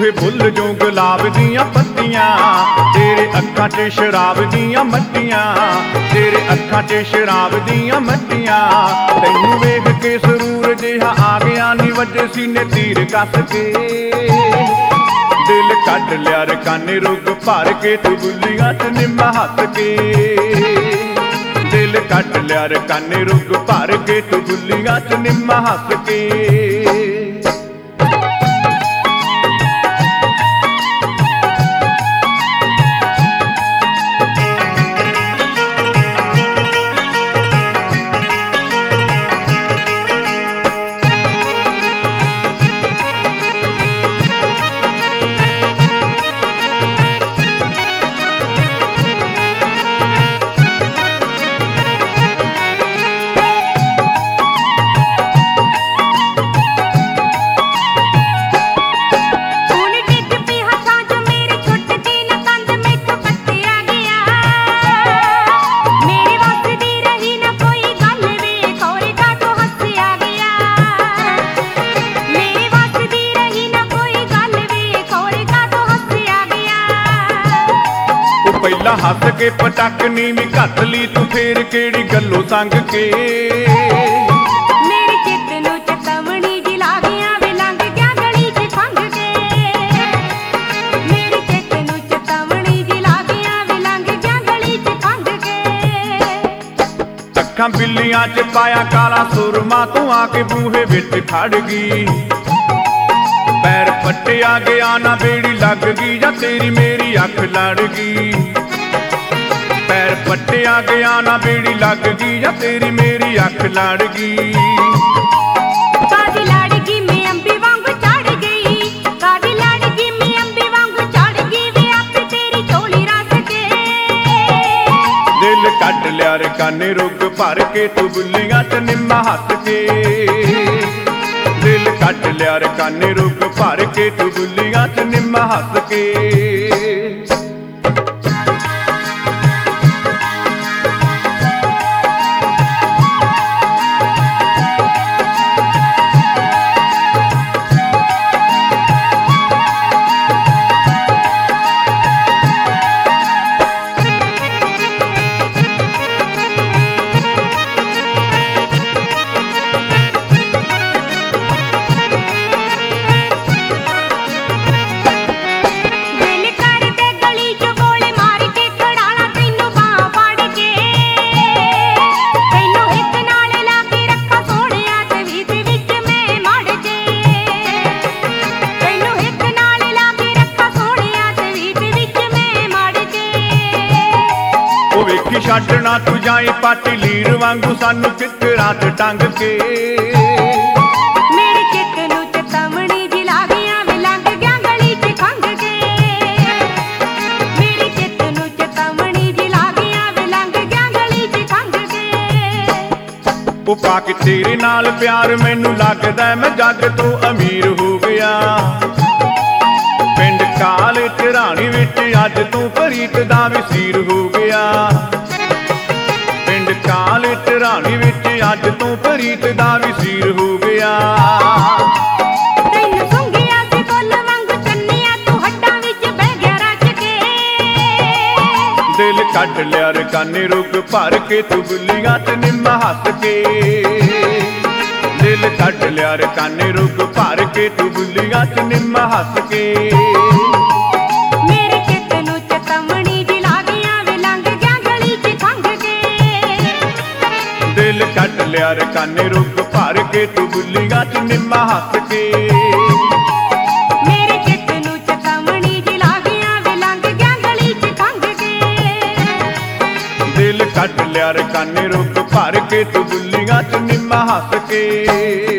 ਬੂਹੇ ਭੁੱਲ ਜੋ ਗੁਲਾਬ ਦੀਆਂ ਪੱਤੀਆਂ, ਤੇਰੇ ਅੱਖਾਂ 'ਚ ਸ਼ਰਾਬ ਦੀਆਂ ਮੱਟੀਆਂ, ਤੇਰੇ ਅੱਖਾਂ 'ਚ ਸ਼ਰਾਬ ਦੀਆਂ ਮੱਟੀਆਂ। ਤੈਨੂੰ ਵੇਖ ਕੇ ਸਰੂਰ ਜਿਹਾ ਆ ਗਿਆ ਨੀ ਵੱਜੇ ਸੀਨੇ ਤੀਰ ਕੱਸ ਕੇ, ਦਿਲ ਕੱਢ ਲਿਆ ਰਕਾਨੇ ਰੁੱਗ ਭਰ ਕੇ ਤੂੰ ਬੁੱਲੀਆਂ 'ਚ ਨਿੰਮਾ ਹੱਸ ਕੇ, ਦਿਲ ਕੱਢ ਲਿਆ ਰਕਾਨੇ ਰੁੱਗ ਭਰ ਕੇ ਤੂੰ ਬੁੱਲੀਆਂ 'ਚ ਨਿੰਮਾ ਹੱਸ ਕੇ। ਪਹਿਲਾਂ ਹੱਸ ਕੇ ਪਟਕਨੀ ਵੀ ਘੱਟ ਲਈ ਤੂੰ ਫੇਰ ਕਿਹੜੀ ਗੱਲੋਂ ਸੰਗ ਕੇ, ਮੇਰੇ ਚਿੱਤ ਨੂੰ ਚਤਵਣੀ ਜੀ ਲਾ ਗਿਆ ਵੇ ਲੰਘ ਗਿਆ ਗਲੀ 'ਚ ਖੰਘ ਕੇ, ਮੇਰੇ ਚਿੱਤ ਨੂੰ ਚਤਵਣੀ ਜੀ ਲਾ ਗਿਆ ਵੇ ਲੰਘ ਗਿਆ ਗਲੀ 'ਚ ਖੰਘ ਕੇ। ਅੱਖਾਂ ਬਿੱਲੀਆਂ 'ਚ ਪਾਇਆ ਕਾਲਾ ਸੁਰਮਾ ਤੂੰ ਆ ਕੇ ਬੂਹੇ ਵਿੱਚ ਖੜ ਗਈ, ਪੈਰ ਪੱਟਿਆ ਗਿਆ ਨਾ ਬੇੜੀ ਲੱਗ ਗਈ ਜਾਂ ਤੇਰੀ ਮੇਰੀ ਅੱਖ ਲੜ ਗਈ, ਪੈਰ ਪੱਟਿਆ ਗਿਆ ਨਾ ਬੇੜੀ ਲੱਗ ਗਈ ਜਾਂ ਤੇਰੀ ਮੇਰੀ ਅੱਖ ਲੜ ਗਈ। ਕਾਦੀ ਲੜ ਗਈ ਮੈਂ ਅੰਬੀ ਵਾਂਗ ਚੜ ਗਈ, ਕਾਦੀ ਲੜ ਗਈ ਮੈਂ ਅੰਬੀ ਵਾਂਗ ਚੜ ਗਈ ਵੇ ਆਪੇ ਤੇਰੀ ਝੋਲੀ ਰਸ ਕੇ, ਦਿਲ ਕੱਢ ਲਿਆ ਰਕਾਨੇ ਰੁੱਗ ਭਰ ਕੇ ਤੂੰ ਬੁੱਲੀਆਂ 'ਚ ਨਿੰਮਾ ਹੱਸ ਕੇ, ਦਿਲ ਕੱਢ ਲਿਆ ਰਕਾਨੇ ਰੁੱਗ ਭਰ ਕੇ ਤੂੰ ਬੁੱਲੀਆਂ 'ਚ ਨਿੰਮਾ ਹੱਸ ਕੇ। ਵੇਖੀ ਛੱਡਣਾ ਤੂੰ ਜਾਏ ਪਾਟੀ ਲੀਰ ਵਾਂਗੂ ਸਾਨੂੰ ਕਿੱਕਰਾਂ 'ਚ ਟੰਗ ਕੇ, ਮੇਰੇ ਚਿੱਤ ਨੂੰ ਚਤਵਣੀ ਜੀ ਲਾ ਗਿਆ ਵੇ ਲੰਘ ਗਿਆ ਗਲੀ 'ਚ ਖੰਘ ਕੇ, ਮੇਰੇ ਚਿੱਤ ਨੂੰ ਚਤਵਣੀ ਜੀ ਲਾ ਗਿਆ ਵੇ ਲੰਘ ਗਿਆ ਗਲੀ 'ਚ ਖੰਘ ਕੇ। ਉਹ ਪਾ ਕੇ ਤੇਰੇ ਨਾਲ ਪਿਆਰ ਮੈਨੂੰ ਲੱਗਦਾ ਮੈਂ ਜੱਗ ਤੋਂ ਅਮੀਰ ਹੋ ਗਿਆ, ਪਿੰਡ ਕਾਲੇ ਝਰਾਣੀ ਵਿੱਚ ਅੱਜ ਤੂੰ ਪ੍ਰੀਤ ਦਾ ਵਸੀਰ ਹੋ ਗਿਆ, ਪਿੰਡ ਕਾਲੇ ਝਰਾਣੀ ਵਿੱਚ ਅੱਜ ਤੂੰ ਪ੍ਰੀਤ ਦਾ ਵਸੀਰ ਹੋ ਗਿਆ। ਤੈਨੂੰ ਸੁੰਘਿਆ ਸੀ ਬੁੱਲ ਵਾਂਗੂ ਚੰਨਿਆ ਤੂੰ ਹੱਡਾਂ ਵਿੱਚ ਬਹਿ ਗਿਆ ਰਚ ਕੇ, ਦਿਲ ਕੱਢ ਲਿਆ ਰਕਾਨੇ ਰੁੱਗ ਭਰ ਕੇ ਤੂੰ ਬੁੱਲੀਆਂ 'ਚ ਨਿੰਮਾ ਹੱਸ ਕੇ, ਦਿਲ ਕੱਢ ਲਿਆ ਰਕਾਨੇ ਰੁੱਗ ਭਰ ਕੇ ਤੂੰ ਬੁੱਲੀਆਂ 'ਚ ਨਿੰਮਾ ਹੱਸ ਕੇ। ਮੇਰੇ ਚਿੱਤ ਨੂੰ ਚਤਵਣੀ ਜੀ ਲਾ ਗਿਆ ਵੇ ਲੰਘ ਗਿਆ ਗਲੀ 'ਚ ਖੰਘ ਕੇ, ਦਿਲ ਕੱਢ ਲਿਆ ਰਕਾਨੇ ਰੁੱਗ ਭਰ ਕੇ ਤੂੰ ਬੁੱਲੀਆਂ 'ਚ ਨਿੰਮਾ ਹੱਸ ਕੇ, ਮੇਰੇ ਚਿੱਤ ਨੂੰ ਚਤਵਣੀ ਜੀ ਲਾ ਗਿਆ ਵੇ ਲੰਘ ਗਿਆ ਗਲੀ 'ਚ ਖੰਘ ਕੇ, ਦਿਲ ਕੱਢ ਲਿਆ ਰਕਾਨੇ ਰੁੱਗ ਭਰ ਕੇ ਤੂੰ ਬੁੱਲੀਆਂ 'ਚ ਨਿੰਮਾ ਹੱਸ ਕੇ।